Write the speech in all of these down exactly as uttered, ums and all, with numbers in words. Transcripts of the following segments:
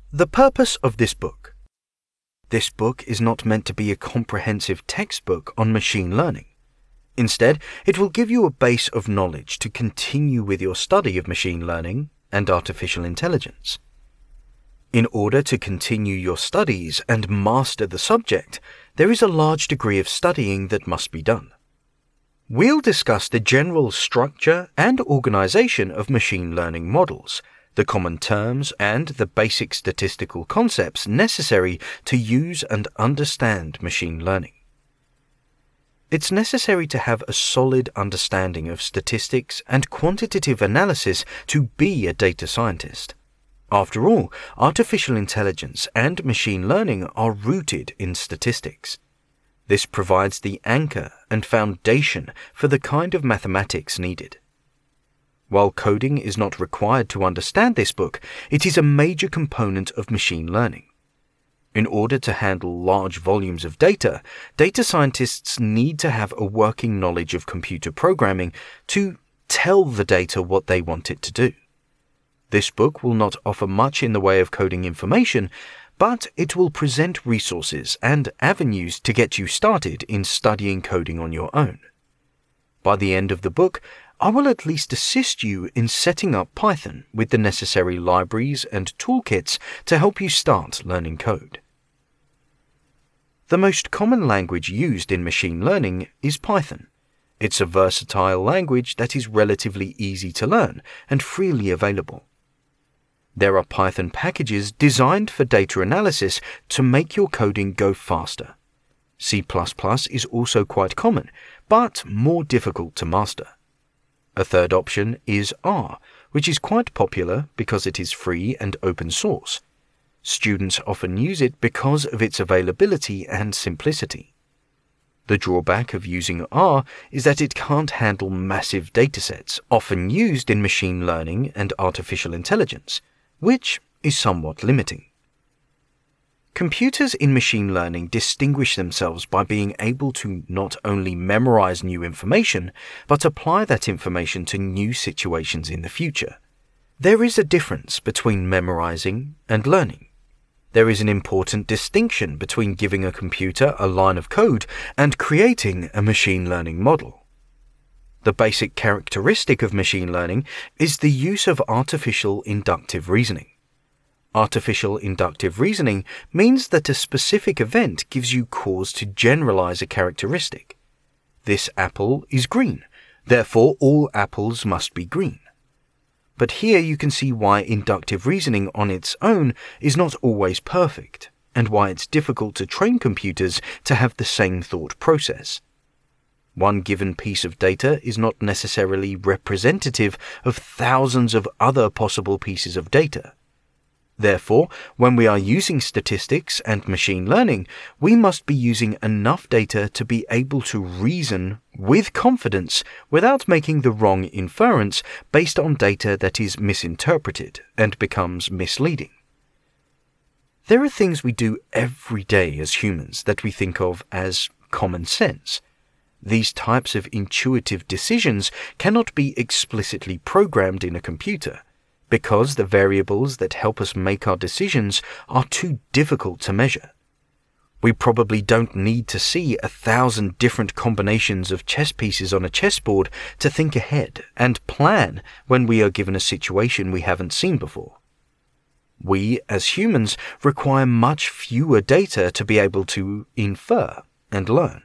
The purpose of this book. This book is not meant to be a comprehensive textbook on machine learning. Instead, it will give you a base of knowledge to continue with your study of machine learning and artificial intelligence. In order to continue your studies and master the subject, there is a large degree of studying that must be done. We'll discuss the general structure and organization of machine learning models, the common terms, and the basic statistical concepts necessary to use and understand machine learning. It's necessary to have a solid understanding of statistics and quantitative analysis to be a data scientist. After all, artificial intelligence and machine learning are rooted in statistics. This provides the anchor and foundation for the kind of mathematics needed. While coding is not required to understand this book, it is a major component of machine learning. In order to handle large volumes of data, data scientists need to have a working knowledge of computer programming to tell the data what they want it to do. This book will not offer much in the way of coding information, but it will present resources and avenues to get you started in studying coding on your own. By the end of the book, I will at least assist you in setting up Python with the necessary libraries and toolkits to help you start learning code. The most common language used in machine learning is Python. It's a versatile language that is relatively easy to learn and freely available. There are Python packages designed for data analysis to make your coding go faster. C plus plus is also quite common, but more difficult to master. A third option is R, which is quite popular because it is free and open source. Students often use it because of its availability and simplicity. The drawback of using R is that it can't handle massive datasets often used in machine learning and artificial intelligence, which is somewhat limiting. Computers in machine learning distinguish themselves by being able to not only memorize new information, but apply that information to new situations in the future. There is a difference between memorizing and learning. There is an important distinction between giving a computer a line of code and creating a machine learning model. The basic characteristic of machine learning is the use of artificial inductive reasoning. Artificial inductive reasoning means that a specific event gives you cause to generalize a characteristic. This apple is green, therefore all apples must be green. But here you can see why inductive reasoning on its own is not always perfect, and why it's difficult to train computers to have the same thought process. One given piece of data is not necessarily representative of thousands of other possible pieces of data. Therefore, when we are using statistics and machine learning, we must be using enough data to be able to reason with confidence without making the wrong inference based on data that is misinterpreted and becomes misleading. There are things we do every day as humans that we think of as common sense. These types of intuitive decisions cannot be explicitly programmed in a computer, because the variables that help us make our decisions are too difficult to measure. We probably don't need to see a thousand different combinations of chess pieces on a chessboard to think ahead and plan when we are given a situation we haven't seen before. We, as humans, require much fewer data to be able to infer and learn.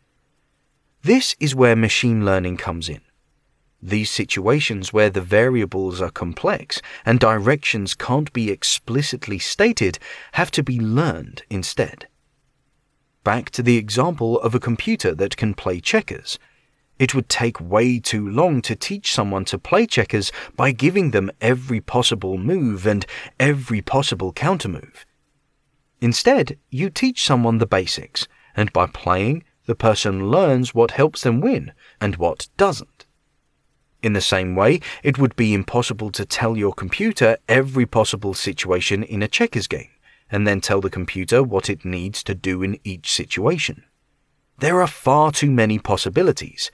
This is where machine learning comes in. These situations where the variables are complex and directions can't be explicitly stated have to be learned instead. Back to the example of a computer that can play checkers. It would take way too long to teach someone to play checkers by giving them every possible move and every possible countermove. Instead, you teach someone the basics, and by playing, the person learns what helps them win and what doesn't. In the same way, it would be impossible to tell your computer every possible situation in a checkers game, and then tell the computer what it needs to do in each situation. There are far too many possibilities.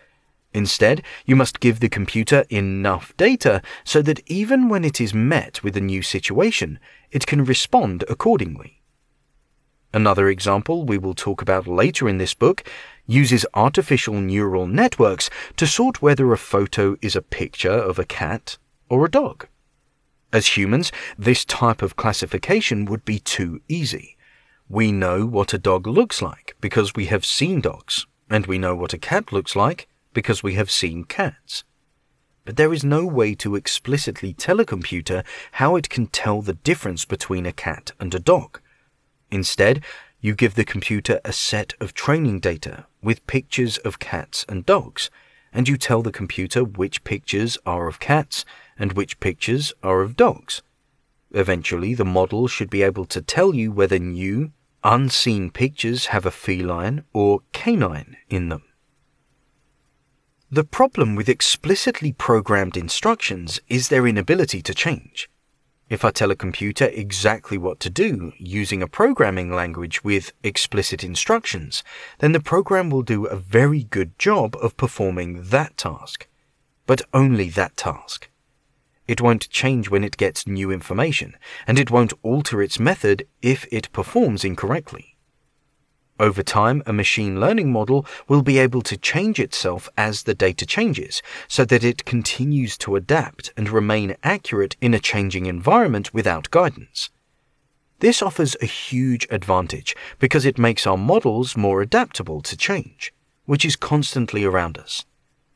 Instead, you must give the computer enough data so that even when it is met with a new situation, it can respond accordingly. Another example we will talk about later in this book uses artificial neural networks to sort whether a photo is a picture of a cat or a dog. As humans, this type of classification would be too easy. We know what a dog looks like because we have seen dogs, and we know what a cat looks like because we have seen cats. But there is no way to explicitly tell a computer how it can tell the difference between a cat and a dog. Instead, you give the computer a set of training data with pictures of cats and dogs, and you tell the computer which pictures are of cats and which pictures are of dogs. Eventually, the model should be able to tell you whether new, unseen pictures have a feline or canine in them. The problem with explicitly programmed instructions is their inability to change. If I tell a computer exactly what to do using a programming language with explicit instructions, then the program will do a very good job of performing that task, but only that task. It won't change when it gets new information, and it won't alter its method if it performs incorrectly. Over time, a machine learning model will be able to change itself as the data changes, so that it continues to adapt and remain accurate in a changing environment without guidance. This offers a huge advantage because it makes our models more adaptable to change, which is constantly around us.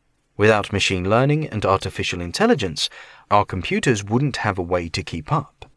Without machine learning and artificial intelligence, our computers wouldn't have a way to keep up.